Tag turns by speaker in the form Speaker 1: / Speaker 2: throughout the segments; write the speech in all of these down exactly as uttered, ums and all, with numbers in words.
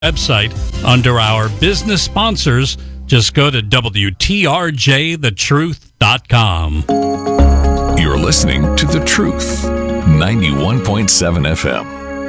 Speaker 1: website under our business sponsors. Just go to W T R J the truth dot com.
Speaker 2: You're listening to The Truth, ninety-one point seven F M.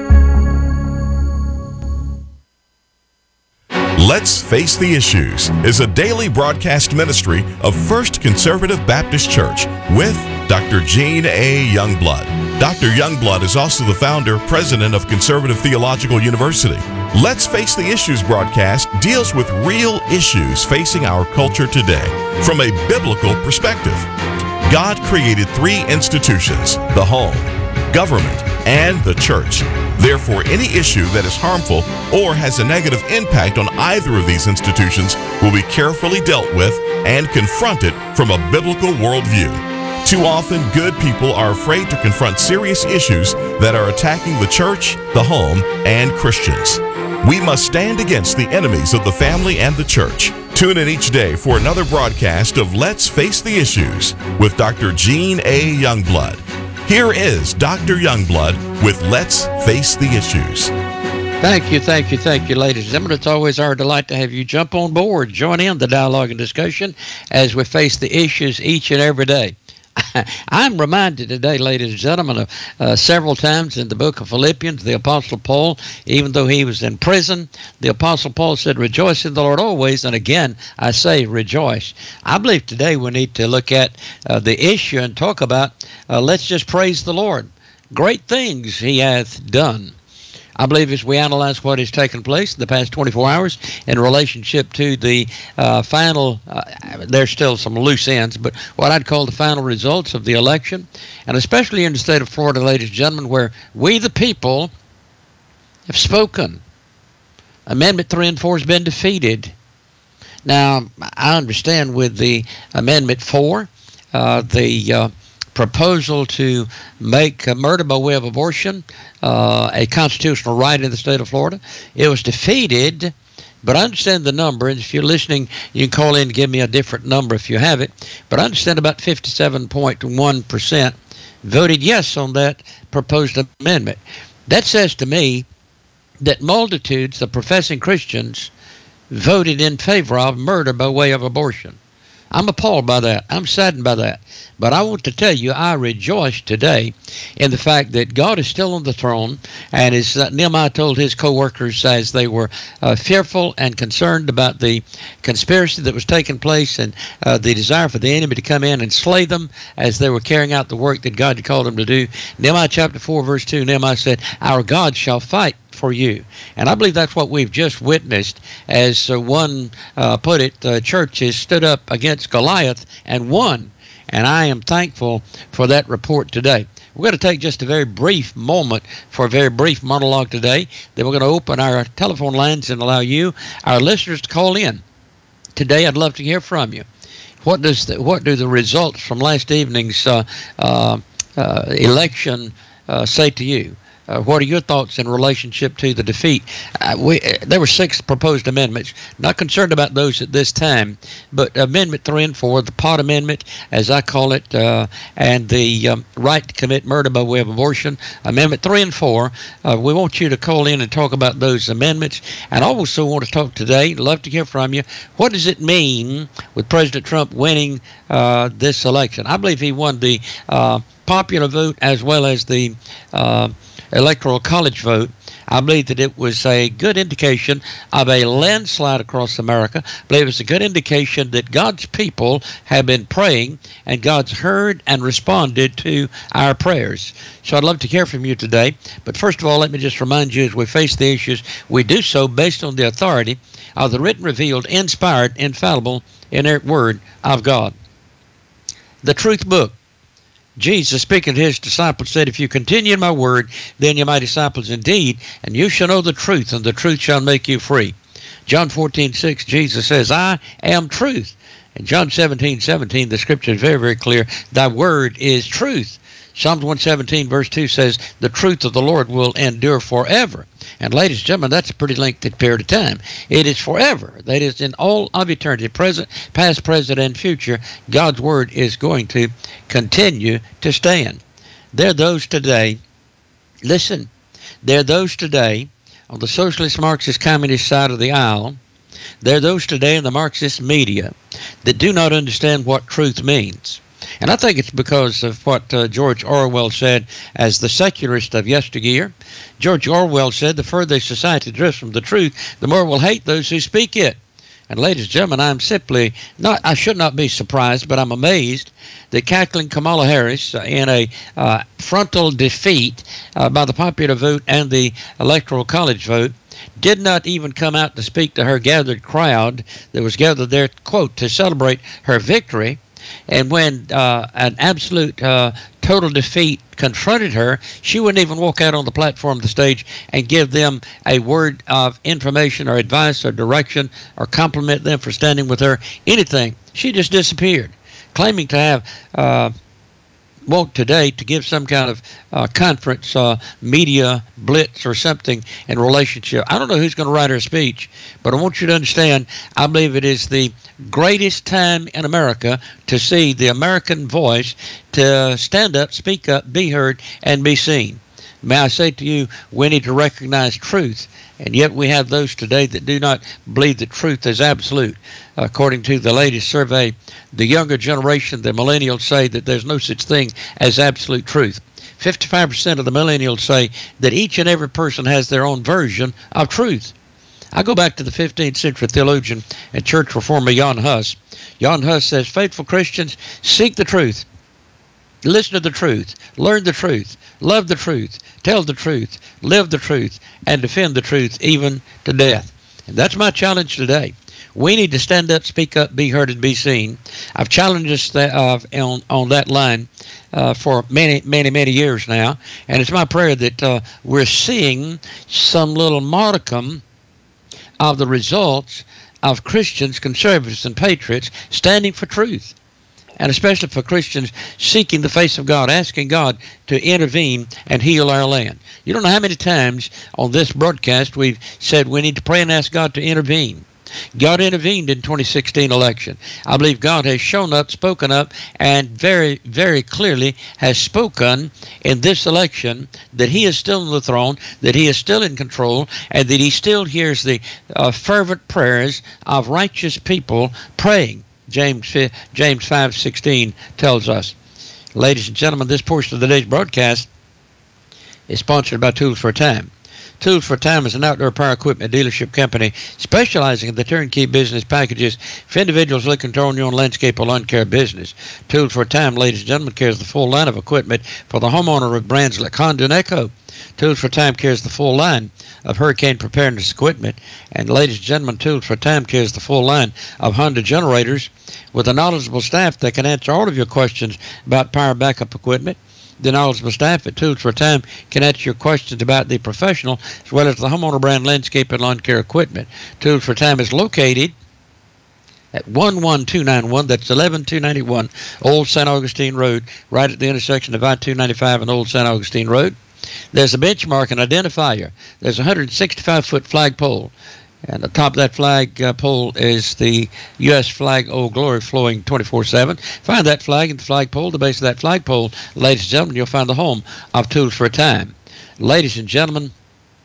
Speaker 3: Let's Face the Issues is a daily broadcast ministry of First Conservative Baptist Church with Doctor Gene A. Youngblood. Doctor Youngblood is also the founder, president of Conservative Theological University. Let's Face the Issues broadcast deals with real issues facing our culture today from a biblical perspective. God created three institutions: the home, government, and the church. Therefore, any issue that is harmful or has a negative impact on either of these institutions will be carefully dealt with and confronted from a biblical worldview. Too often, good people are afraid to confront serious issues that are attacking the church, the home, and Christians. We must stand against the enemies of the family and the church. Tune in each day for another broadcast of Let's Face the Issues with Doctor Gene A. Youngblood. Here is Doctor Youngblood with Let's Face the Issues.
Speaker 4: Thank you, thank you, thank you, ladies and gentlemen. It's always our delight to have you jump on board, join in the dialogue and discussion as we face the issues each and every day. I'm reminded today, ladies and gentlemen, of uh, several times in the book of Philippians, the Apostle Paul, even though he was in prison, the Apostle Paul said, "Rejoice in the Lord always," and again, I say rejoice. I believe today we need to look at uh, the issue and talk about, uh, let's just praise the Lord. Great things he hath done. I believe as we analyze what has taken place in the past twenty-four hours in relationship to the uh, final, uh, there's still some loose ends, but what I'd call the final results of the election, and especially in the state of Florida, ladies and gentlemen, where we the people have spoken. Amendment three and four has been defeated. Now, I understand with the Amendment four, uh, the uh, proposal to make uh, murder by way of abortion uh, a constitutional right in the state of Florida. It was defeated, but I understand the number, and if you're listening, you can call in and give me a different number if you have it, but I understand about fifty-seven point one percent voted yes on that proposed amendment. That says to me that multitudes of professing Christians voted in favor of murder by way of abortion. I'm appalled by that. I'm saddened by that. But I want to tell you, I rejoice today in the fact that God is still on the throne, and as uh, Nehemiah told his co-workers as they were uh, fearful and concerned about the conspiracy that was taking place and uh, the desire for the enemy to come in and slay them as they were carrying out the work that God had called them to do. Nehemiah chapter four, verse two, Nehemiah said, "Our God shall fight for you." And I believe that's what we've just witnessed. As uh, one uh, put it, the uh, church has stood up against Goliath and won. And I am thankful for that report today. We're going to take just a very brief moment for a very brief monologue today. Then we're going to open our telephone lines and allow you, our listeners, to call in. Today, I'd love to hear from you. What does the, what do the results from last evening's uh, uh, uh, election uh, say to you? Uh, what are your thoughts in relationship to the defeat? Uh, we, uh, there were six proposed amendments. Not concerned about those at this time, but Amendment three and four, the Pot Amendment, as I call it, uh, and the um, right to commit murder by way of abortion, Amendment three and four. Uh, we want you to call in and talk about those amendments. And I also want to talk today, love to hear from you, what does it mean with President Trump winning uh, this election? I believe he won the uh, popular vote as well as the uh, electoral college vote. I believe that it was a good indication of a landslide across America. I believe it's a good indication that God's people have been praying and God's heard and responded to our prayers. So I'd love to hear from you today. But first of all, let me just remind you, as we face the issues, we do so based on the authority of the written, revealed, inspired, infallible, inerrant word of God. The Truth Book. Jesus, speaking to his disciples, said, "If you continue in my word, then you're my disciples indeed, and you shall know the truth, and the truth shall make you free." John fourteen six, Jesus says, "I am truth." And John seventeen seventeen, the scripture is very, very clear. Thy word is truth. Psalms one seventeen, verse two says, "The truth of the Lord will endure forever." And ladies and gentlemen, that's a pretty lengthy period of time. It is forever. That is in all of eternity, present, past, present, and future. God's word is going to continue to stand. There are those today, listen, there are those today on the socialist, Marxist, communist side of the aisle, there are those today in the Marxist media that do not understand what truth means. And I think it's because of what uh, George Orwell said as the secularist of yesteryear. George Orwell said, the further society drifts from the truth, the more we'll hate those who speak it. And ladies and gentlemen, I'm simply not, I should not be surprised, but I'm amazed that cackling Kamala Harris uh, in a uh, frontal defeat uh, by the popular vote and the Electoral College vote did not even come out to speak to her gathered crowd that was gathered there, quote, to celebrate her victory. And when uh, an absolute uh, total defeat confronted her, she wouldn't even walk out on the platform of the stage and give them a word of information or advice or direction or compliment them for standing with her, anything. She just disappeared, claiming to have uh, want today to give some kind of uh, conference, uh, media blitz or something in relationship. I don't know who's going to write her speech, but I want you to understand, I believe it is the greatest time in America to see the American voice to stand up, speak up, be heard, and be seen. May I say to you, we need to recognize truth, and yet we have those today that do not believe that truth is absolute. According to the latest survey, the younger generation, the millennials, say that there's no such thing as absolute truth. fifty-five percent of the millennials say that each and every person has their own version of truth. I go back to the fifteenth century theologian and church reformer Jan Hus. Jan Hus says, faithful Christians, seek the truth. Listen to the truth, learn the truth, love the truth, tell the truth, live the truth, and defend the truth even to death. And that's my challenge today. We need to stand up, speak up, be heard, and be seen. I've challenged us that, uh, on, on that line uh, for many, many, many years now, and it's my prayer that uh, we're seeing some little modicum of the results of Christians, conservatives, and patriots standing for truth. And especially for Christians seeking the face of God, asking God to intervene and heal our land. You don't know how many times on this broadcast we've said we need to pray and ask God to intervene. God intervened in twenty sixteen election. I believe God has shown up, spoken up, and very, very clearly has spoken in this election that he is still on the throne, that he is still in control, and that he still hears the uh, fervent prayers of righteous people praying. James James five sixteen tells us. Ladies and gentlemen, this portion of today's broadcast is sponsored by Tools for a Time. Tools for a Time is an outdoor power equipment dealership company specializing in the turnkey business packages for individuals looking to own your own landscape or lawn care business. Tools for a Time, ladies and gentlemen, carries the full line of equipment for the homeowner with brands like Honda and Echo. Tools for Time carries the full line of hurricane preparedness equipment. And ladies and gentlemen, Tools for Time carries the full line of Honda generators with a knowledgeable staff that can answer all of your questions about power backup equipment. The knowledgeable staff at Tools for Time can answer your questions about the professional as well as the homeowner brand landscape and lawn care equipment. Tools for Time is located at one one two nine one, that's eleven two ninety-one Old Saint Augustine Road, right at the intersection of I two ninety-five and Old Saint Augustine Road. There's a benchmark and identifier. There's a one hundred sixty-five foot flagpole. And atop that flag uh, pole is the U S flag, Old Glory, flowing twenty-four seven. Find that flag and the flagpole, the base of that flagpole, ladies and gentlemen, you'll find the home of Tools for a Time. Ladies and gentlemen,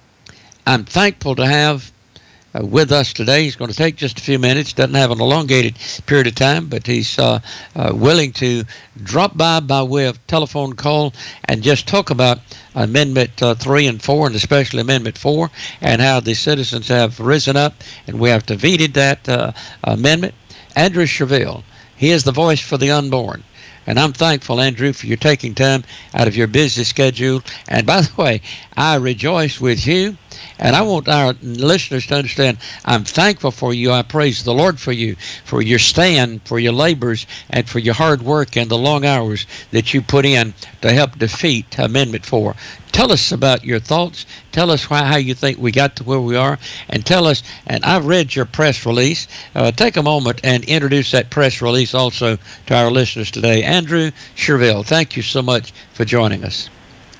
Speaker 4: I'm thankful to have uh, with us today. He's going to take just a few minutes. Doesn't have an elongated period of time, but he's uh, uh, willing to drop by by way of telephone call and just talk about Amendment uh, three and four, and especially Amendment four, and how the citizens have risen up, and we have defeated that uh, amendment. Andrew Sherville, he is the voice for the unborn. And I'm thankful, Andrew, for your taking time out of your busy schedule. And by the way, I rejoice with you. And I want our listeners to understand, I'm thankful for you. I praise the Lord for you, for your stand, for your labors, and for your hard work and the long hours that you put in to help defeat Amendment four. Tell us about your thoughts. Tell us why, how you think we got to where we are. And tell us, and I've read your press release. Uh, take a moment and introduce that press release also to our listeners today. Andrew Sherville, thank you so much for joining us.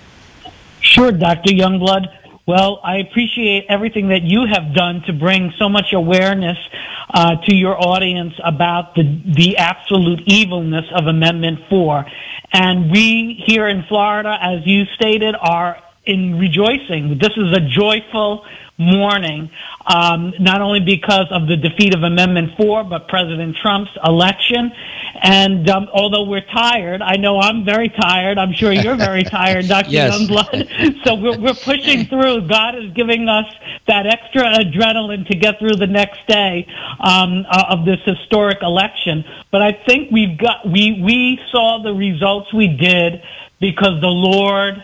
Speaker 5: Sure, Doctor Youngblood. Well, I appreciate everything that you have done to bring so much awareness uh, to your audience about the the absolute evilness of Amendment four. And we here in Florida, as you stated, are in rejoicing. This is a joyful mourning, um, not only because of the defeat of Amendment four, but President Trump's election. And um, although we're tired, I know I'm very tired. I'm sure you're very tired, Doctor
Speaker 4: Yes.
Speaker 5: Youngblood. So we're, we're pushing through. God is giving us that extra adrenaline to get through the next day um, uh, of this historic election. But I think we've got we we saw the results we did because the Lord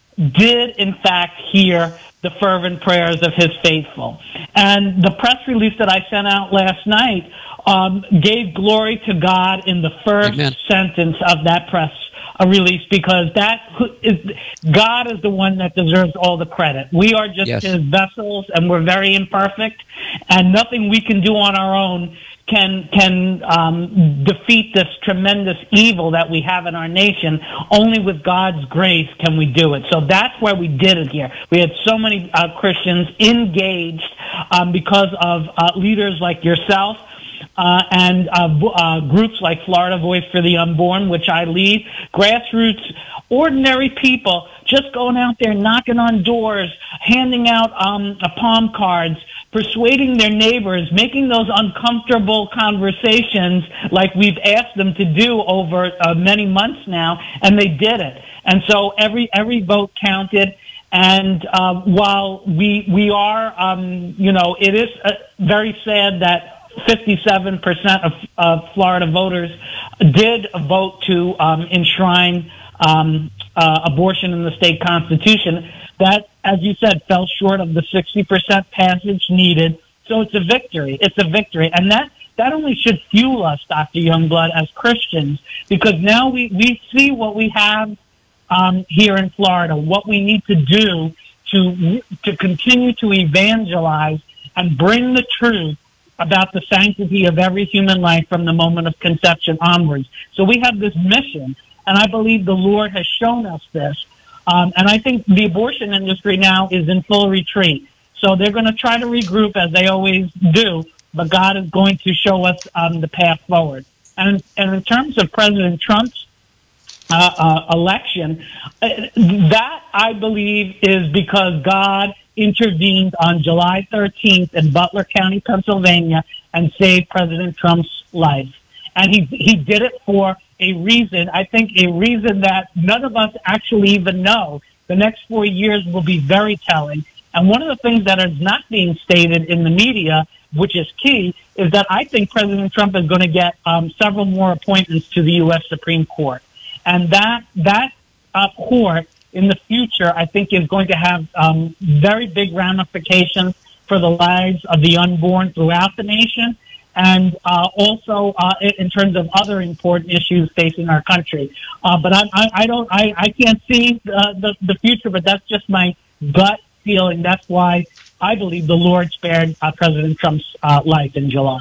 Speaker 5: did, in fact, hear the fervent prayers of his faithful. And the press release that I sent out last night um, gave glory to God in the first
Speaker 4: Amen.
Speaker 5: sentence of that press uh, release, because that is, God is the one that deserves all the credit. We are just
Speaker 4: Yes.
Speaker 5: his vessels, and we're very imperfect, and nothing we can do on our own can can um, defeat this tremendous evil that we have in our nation. Only with God's grace can we do it. So that's where we did it here. We had so many uh, Christians engaged um, because of uh, leaders like yourself uh, and uh, uh, groups like Florida Voice for the Unborn, which I lead, grassroots, ordinary people just going out there, knocking on doors, handing out um, uh, palm cards, persuading their neighbors, making those uncomfortable conversations like we've asked them to do over uh, many months now, and they did it. And so every every vote counted. And uh, while we we are, um, you know, it is uh, very sad that fifty-seven percent of, of Florida voters did vote to um, enshrine um, uh, abortion in the state constitution. That, as you said, fell short of the sixty percent passage needed. So it's a victory. It's a victory. And that, that only should fuel us, Doctor Youngblood, as Christians, because now we, we see what we have um, here in Florida, what we need to do to, to continue to evangelize and bring the truth about the sanctity of every human life from the moment of conception onwards. So we have this mission, and I believe the Lord has shown us this. Um, and I think the abortion industry now is in full retreat. So they're going to try to regroup, as they always do, but God is going to show us um, the path forward. And, and in terms of President Trump's uh, uh, election, uh, that, I believe, is because God intervened on July thirteenth in Butler County, Pennsylvania, and saved President Trump's life. And he he did it for a reason, I think a reason that none of us actually even know. The next four years will be very telling. And one of the things that is not being stated in the media, which is key, is that I think President Trump is going to get um, several more appointments to the U S Supreme Court. And that, that uh, court in the future, I think, is going to have um, very big ramifications for the lives of the unborn throughout the nation, and uh, also uh, in terms of other important issues facing our country. Uh, but I, I, I don't, I, I can't see uh, the the future. But that's just my gut feeling. That's why I believe the Lord spared uh, President Trump's uh, life in July.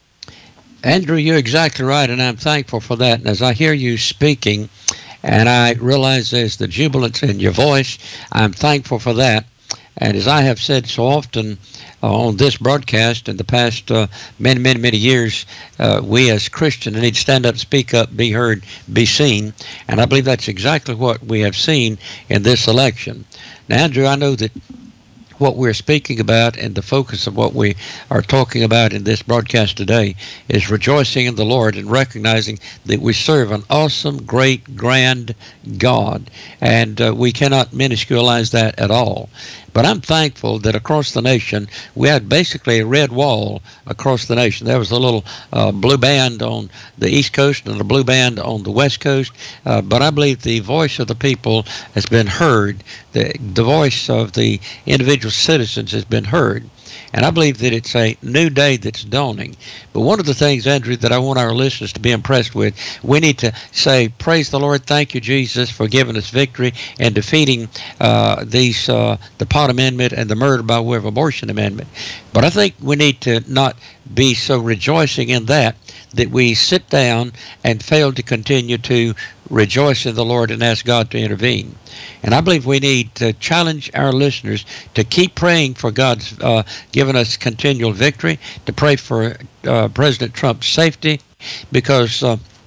Speaker 4: Andrew, you're exactly right, and I'm thankful for that. And as I hear you speaking, and I realize there's the jubilance in your voice, I'm thankful for that. And as I have said so often uh, on this broadcast in the past uh, many, many, many years, uh, we as Christians need to stand up, speak up, be heard, be seen. And I believe that's exactly what we have seen in this election. Now, Andrew, I know that what we're speaking about and the focus of what we are talking about in this broadcast today is rejoicing in the Lord and recognizing that we serve an awesome, great, grand God, and uh, we cannot minusculize that at all. But I'm thankful that across the nation, we had basically a red wall across the nation. There was a little uh, blue band on the East Coast and a blue band on the West Coast. Uh, but I believe the voice of the people has been heard. The, the voice of the individual citizens has been heard. And I believe that it's a new day that's dawning. But one of the things, Andrew, that I want our listeners to be impressed with, we need to say, praise the Lord, thank you, Jesus, for giving us victory and defeating uh, these uh, the Pot Amendment and the murder by way of abortion amendment. But I think we need to not be so rejoicing in that, that we sit down and fail to continue to rejoice in the Lord and ask God to intervene. And I believe we need to challenge our listeners to keep praying for God's uh, giving us continual victory, to pray for uh, President Trump's safety, because uh,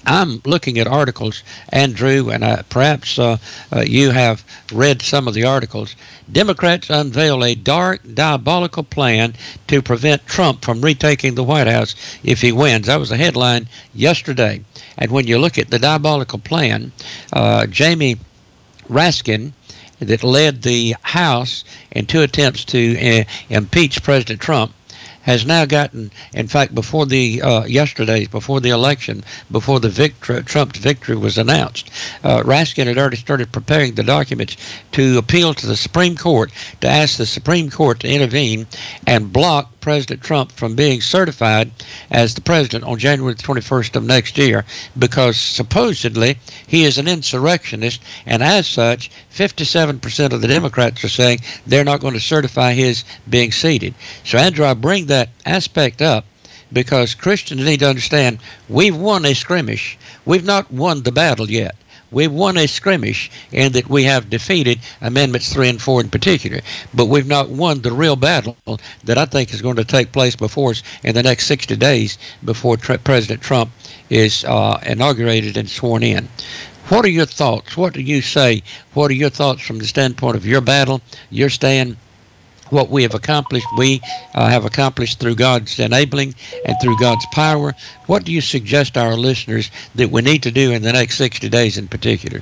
Speaker 4: I'm looking at articles, Andrew, and uh, perhaps uh, uh, you have read some of the articles. Democrats unveil a dark, diabolical plan to prevent Trump from retaking the White House if he wins. That was a headline yesterday. And when you look at the diabolical plan, uh, Jamie Raskin, that led the House in two attempts to uh, impeach President Trump, has now gotten, in fact, before the uh, yesterday, before the election, before the victory, Trump's victory was announced, uh, Raskin had already started preparing the documents to appeal to the Supreme Court, to ask the Supreme Court to intervene and block President Trump from being certified as the president on January twenty-first of next year, because supposedly he is an insurrectionist, and as such, fifty-seven percent of the Democrats are saying they're not going to certify his being seated. So, Andrew, I bring that aspect up because Christians need to understand we've won a skirmish. We've not won the battle yet. We've won a skirmish in that we have defeated Amendments three and four in particular, but we've not won the real battle that I think is going to take place before us in the next sixty days before Tr- President Trump is uh, inaugurated and sworn in. What are your thoughts? What do you say? What are your thoughts from the standpoint of your battle, your stand, what we have accomplished, we uh, have accomplished through God's enabling and through God's power? What do you suggest our listeners that we need to do in the next sixty days in particular?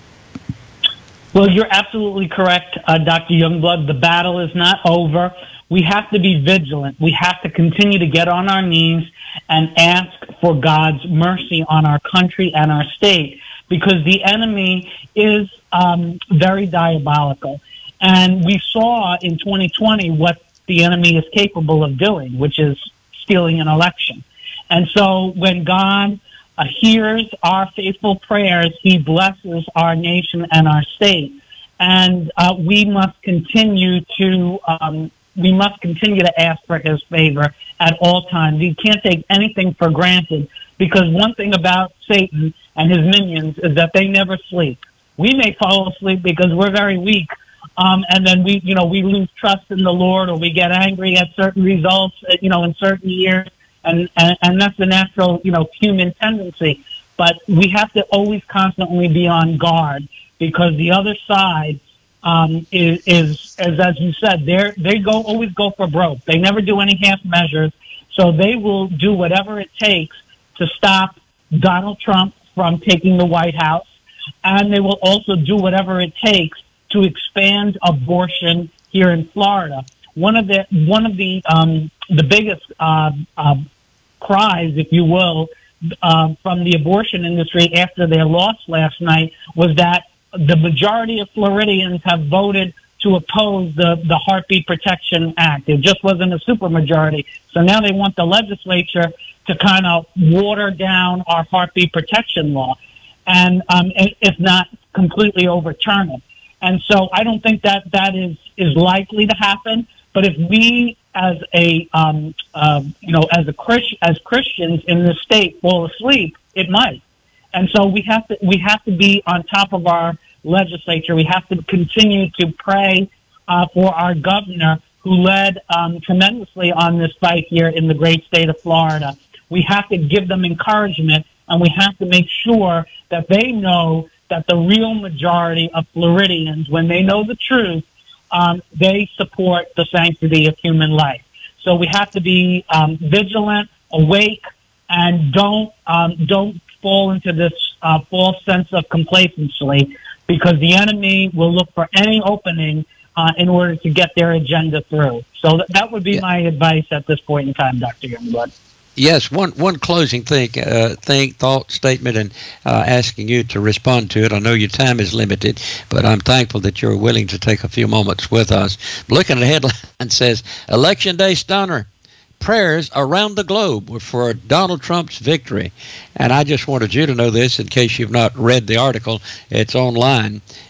Speaker 5: Well, you're absolutely correct, uh, Doctor Youngblood. The battle is not over. We have to be vigilant. We have to continue to get on our knees and ask for God's mercy on our country and our state, because the enemy is um, very diabolical. And we saw in twenty twenty what the enemy is capable of doing, which is stealing an election. And so when God uh, hears our faithful prayers, he blesses our nation and our state. And uh, we must continue to um, we must continue to ask for his favor at all times. We can't take anything for granted, because one thing about Satan and his minions is that they never sleep. We may fall asleep because we're very weak. Um, and then we, you know, we lose trust in the Lord, or we get angry at certain results, you know, in certain years, and, and, and that's the natural, you know, human tendency. But we have to always constantly be on guard, because the other side um, is, is, is, as you said, they they go always go for broke. They never do any half measures, so they will do whatever it takes to stop Donald Trump from taking the White House, and they will also do whatever it takes to expand abortion here in Florida. One of the one of the um, the biggest uh, uh, cries, if you will, uh, from the abortion industry after their loss last night was that the majority of Floridians have voted to oppose the, the Heartbeat Protection Act. It just wasn't a supermajority. So now they want the legislature to kind of water down our heartbeat protection law, and um, if not completely overturn it. And so I don't think that that is, is likely to happen. But if we, as a um, uh, you know, as a Christ, as Christians in this state, fall asleep, it might. And so we have to we have to be on top of our legislature. We have to continue to pray uh, for our governor, who led um, tremendously on this fight here in the great state of Florida. We have to give them encouragement, and we have to make sure that they know that the real majority of Floridians, when they know the truth, um, they support the sanctity of human life. So we have to be um, vigilant, awake, and don't um, don't fall into this uh, false sense of complacency, because the enemy will look for any opening uh, in order to get their agenda through. So th- that would be yeah. my advice at this point in time, Doctor Youngblood.
Speaker 4: Yes, one one closing thing, uh, thing, thought, statement, and uh, asking you to respond to it. I know your time is limited, but I'm thankful that you're willing to take a few moments with us. Looking at the headline, says, Election Day Stunner, prayers around the globe for Donald Trump's victory. And I just wanted you to know this in case you've not read the article. It's online.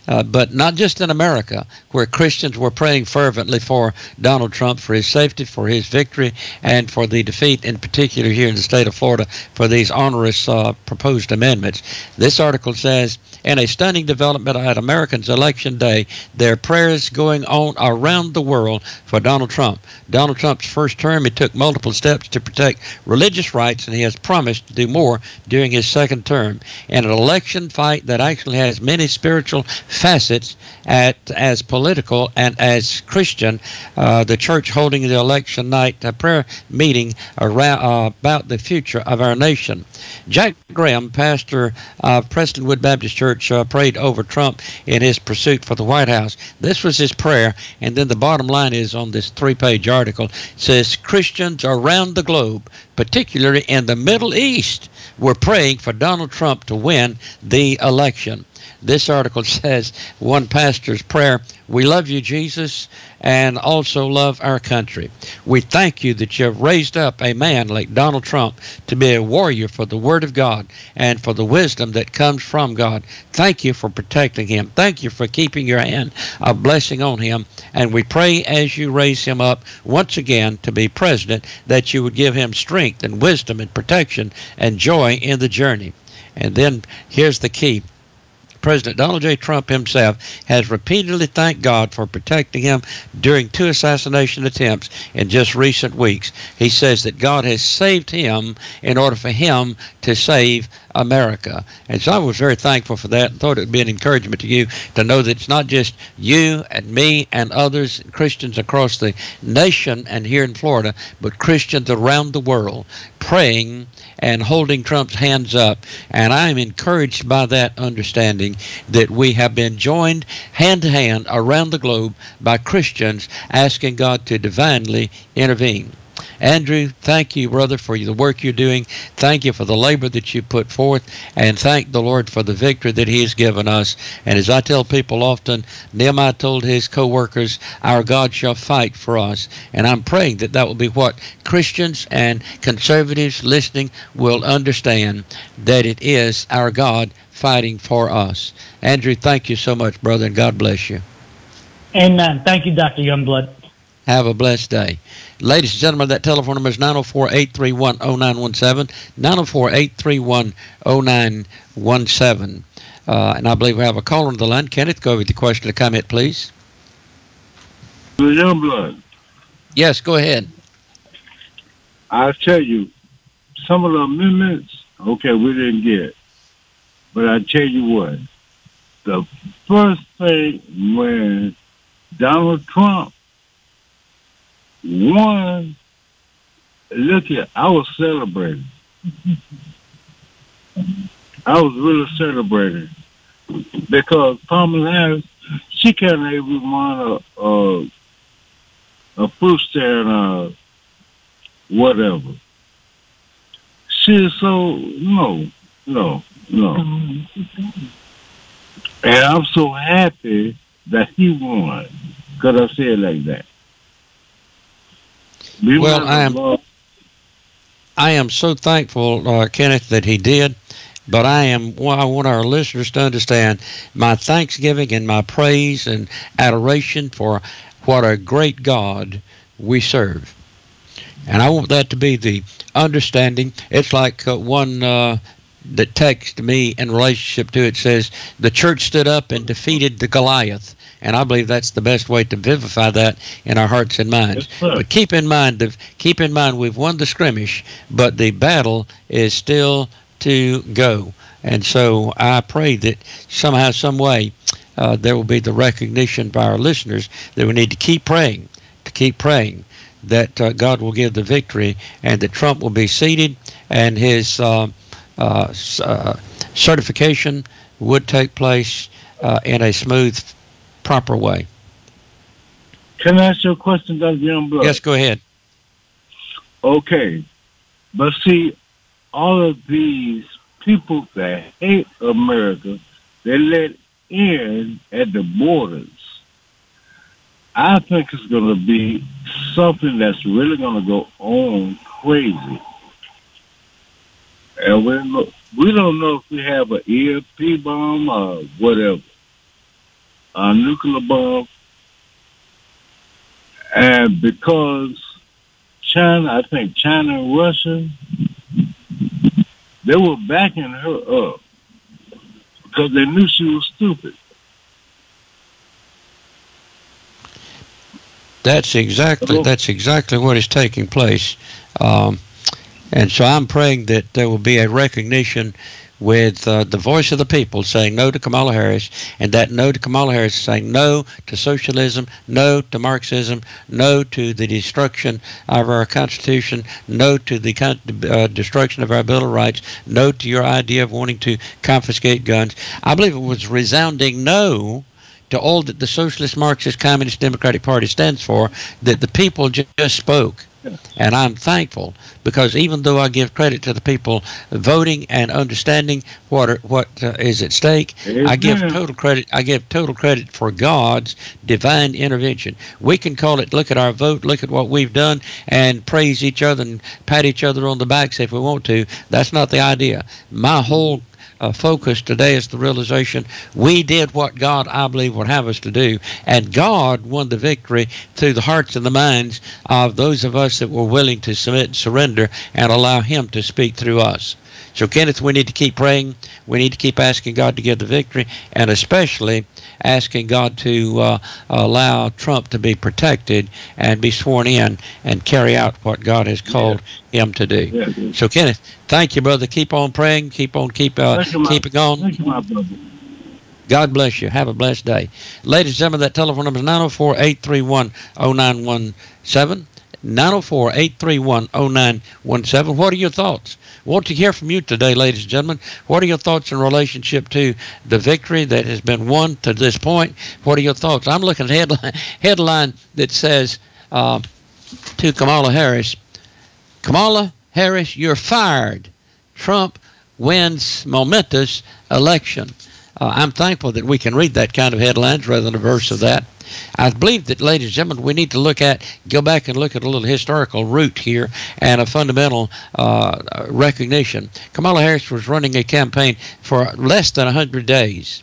Speaker 4: uh, but not just in America, where Christians were praying fervently for Donald Trump, for his safety, for his victory, and for the defeat, in particular here in the state of Florida, for these onerous uh, proposed amendments. This article says, in a stunning development at Americans' election day, there are prayers going on around the world for Donald Trump. Donald Trump's first term, he took multiple steps to protect religious rights, and he has promised to do more during his second term. In an election fight that actually has many spiritual facets at, as political and as Christian, uh, the church holding the election night a prayer meeting around, uh, about the future of our nation. Jack Graham, pastor of Prestonwood Baptist Church, uh, prayed over Trump in his pursuit for the White House. This was his prayer, and then the bottom line is on this three-page article, it says Christians around the globe, particularly in the Middle East, were praying for Donald Trump to win the election. This article says one pastor's prayer, we love you, Jesus, and also love our country. We thank you that you have raised up a man like Donald Trump to be a warrior for the Word of God and for the wisdom that comes from God. Thank you for protecting him. Thank you for keeping your hand of blessing on him. And we pray as you raise him up once again to be president that you would give him strength and wisdom and protection and joy in the journey. And then here's the key. President Donald J. Trump himself has repeatedly thanked God for protecting him during two assassination attempts in just recent weeks. He says that God has saved him in order for him to save America. And so I was very thankful for that and thought it would be an encouragement to you to know that it's not just you and me and others, Christians across the nation and here in Florida, but Christians around the world praying and holding Trump's hands up. And I'm encouraged by that understanding that we have been joined hand to hand around the globe by Christians asking God to divinely intervene. Andrew, thank you, brother, for the work you're doing. Thank you for the labor that you put forth, and thank the Lord for the victory that he has given us. And as I tell people often, Nehemiah told his co-workers, our God shall fight for us. And I'm praying that that will be what Christians and conservatives listening will understand, that it is our God fighting for us. Andrew, thank you so much, brother, and God bless you.
Speaker 5: Amen. Thank you, Doctor Youngblood.
Speaker 4: Have a blessed day. Ladies and gentlemen, that telephone number is nine oh four, eight three one, oh nine one seven, nine oh four, eight three one, oh nine one seven. Uh, and I believe we have a caller on the line. Kenneth, go with the question or comment, please.
Speaker 6: Youngblood.
Speaker 4: Yes, go ahead.
Speaker 6: I tell you, some of the amendments, okay, we didn't get. But I tell you what, the first thing when Donald Trump won, look at, I was celebrating. I was really celebrating because Kamala Harris, she can't even want a, a, a fruit stand or whatever. She is so, no, no, no. And I'm so happy that he won because I said it like that. We
Speaker 4: well, I am, love. I am so thankful, uh, Kenneth, that he did. But I am. Well, I want our listeners to understand my thanksgiving and my praise and adoration for what a great God we serve. And I want that to be the understanding. It's like uh, one uh, that texted me in relationship to it says, the church stood up and defeated the Goliath. And I believe that's the best way to vivify that in our hearts and minds. Yes, but keep in mind, keep in mind, we've won the skirmish, but the battle is still to go. And so I pray that somehow, some way, uh, there will be the recognition by our listeners that we need to keep praying, to keep praying that uh, God will give the victory and that Trump will be seated and his uh, uh, uh, certification would take place uh, in a smooth, proper way.
Speaker 6: Can I ask you a question, Doctor Youngblood?
Speaker 4: Yes, go ahead.
Speaker 6: Okay. But see, all of these people that hate America, they let in at the borders. I think it's going to be something that's really going to go on crazy. And we don't, we don't know if we have an E M P bomb or whatever. a nuclear bomb. And because China, I think China and Russia, they were backing her up because they knew she was stupid.
Speaker 4: That's exactly that's exactly what is taking place, um, and so I'm praying that there will be a recognition with uh, the voice of the people saying no to Kamala Harris, and that no to Kamala Harris saying no to socialism, no to Marxism, no to the destruction of our Constitution, no to the con- uh, destruction of our Bill of Rights, no to your idea of wanting to confiscate guns. I believe it was resounding no to all that the Socialist, Marxist, Communist, Democratic Party stands for, that the people ju- just spoke. And I'm thankful, because even though I give credit to the people voting and understanding what are, what uh, is at stake, Amen. I give total credit. I give total credit for God's divine intervention. We can call it, look at our vote, look at what we've done, and praise each other and pat each other on the backs if we want to. That's not the idea. My whole Uh, focus today is the realization we did what God, I believe, would have us to do, and God won the victory through the hearts and the minds of those of us that were willing to submit and surrender and allow Him to speak through us. So, Kenneth, we need to keep praying. We need to keep asking God to give the victory, and especially asking God to uh, allow Trump to be protected and be sworn in and carry out what God has called yeah. him to do. Yeah, so, Kenneth, thank you, brother. Keep on praying. Keep on keep uh, keeping on.
Speaker 6: Thank you, my brother.
Speaker 4: God bless you. Have a blessed day. Ladies and gentlemen, that telephone number is nine oh four, eight three one, oh nine one seven. nine oh four, eight three one, oh nine one seven. What are your thoughts? Want to hear from you today, ladies and gentlemen. What are your thoughts in relationship to the victory that has been won to this point? What are your thoughts? I'm looking at a headline, headline that says uh, to Kamala Harris, Kamala Harris, you're fired. Trump wins momentous election. Uh, I'm thankful that we can read that kind of headlines rather than a verse of that. I believe that, ladies and gentlemen, we need to look at, go back and look at a little historical root here and a fundamental uh, recognition. Kamala Harris was running a campaign for less than one hundred days.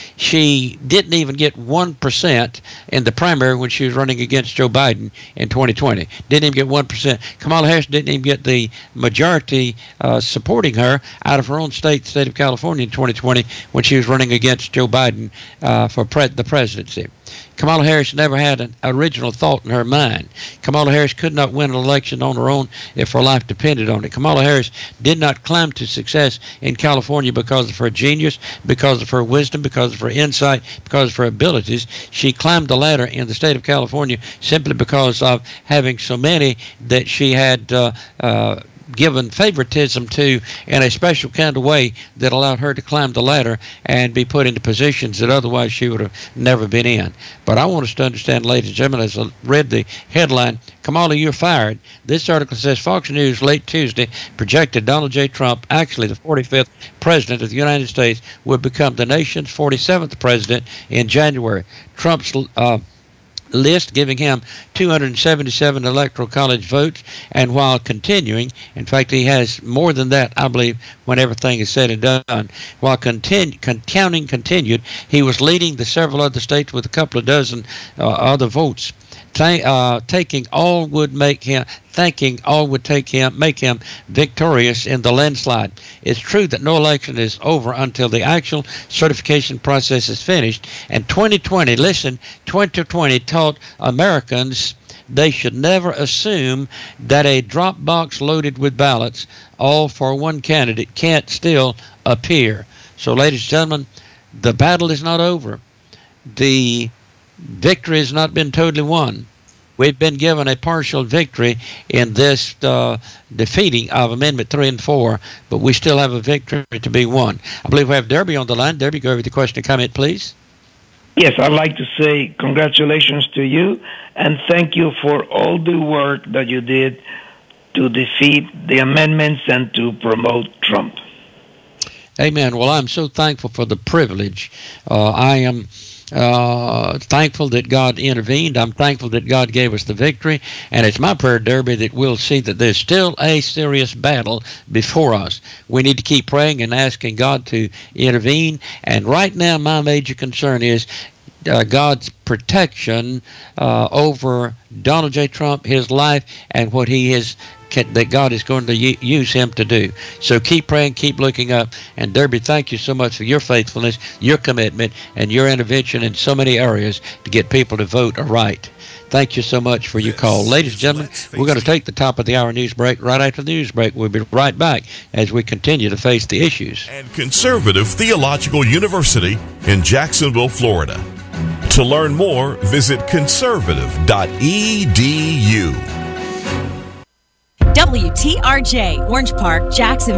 Speaker 4: She didn't even get one percent in the primary when she was running against Joe Biden in twenty twenty. Didn't even get one percent. Kamala Harris didn't even get the majority uh, supporting her out of her own state, the state of California, in twenty twenty when she was running against Joe Biden uh, for pre- the presidency. Kamala Harris never had an original thought in her mind. Kamala Harris could not win an election on her own if her life depended on it. Kamala Harris did not climb to success in California because of her genius, because of her wisdom, because of her insight, because of her abilities. She climbed the ladder in the state of California simply because of having so many that she had uh, uh, given favoritism to in a special kind of way that allowed her to climb the ladder and be put into positions that otherwise she would have never been in. But I want us to understand, ladies and gentlemen, as I read the headline, Kamala, you're fired. This article says Fox News late Tuesday projected Donald J. Trump, actually the forty-fifth president of the United States, would become the nation's forty-seventh president in January. Trump's uh, list giving him two hundred seventy-seven electoral college votes, and while continuing, in fact he has more than that, I believe, when everything is said and done, while continu- con- counting continued, he was leading the several other states with a couple of dozen uh, other votes. Th- uh, taking all would make him thinking all would take him make him victorious in the landslide. It's true that no election is over until the actual certification process is finished, and twenty twenty, listen, twenty twenty taught Americans they should never assume that a drop box loaded with ballots, all for one candidate, can't still appear. So, ladies and gentlemen, the battle is not over. The victory has not been totally won. We've been given a partial victory in this uh, defeating of Amendment three and four, but we still have a victory to be won. I believe we have Derby on the line. Derby, go over the question and comment, please.
Speaker 7: Yes, I'd like to say congratulations to you and thank you for all the work that you did to defeat the amendments and to promote Trump.
Speaker 4: Amen. Well, I'm so thankful for the privilege. Uh, I am Uh, thankful that God intervened. I'm thankful that God gave us the victory, and it's my prayer, Derby, that we'll see that there's still a serious battle before us. We need to keep praying and asking God to intervene, and right now my major concern is uh, God's protection uh, over Donald J. Trump, his life, and what he is can, that God is going to u- use him to do. So keep praying, keep looking up. And Derby, thank you so much for your faithfulness, your commitment, and your intervention in so many areas to get people to vote right. Thank you so much for your call. Ladies and gentlemen, we're going to take the top of the hour news break. Right after the news break, we'll be right back as we continue to face the issues.
Speaker 3: And Conservative Theological University in Jacksonville, Florida. To learn more, visit conservative dot e d u.
Speaker 8: W T R J, Orange Park, Jacksonville.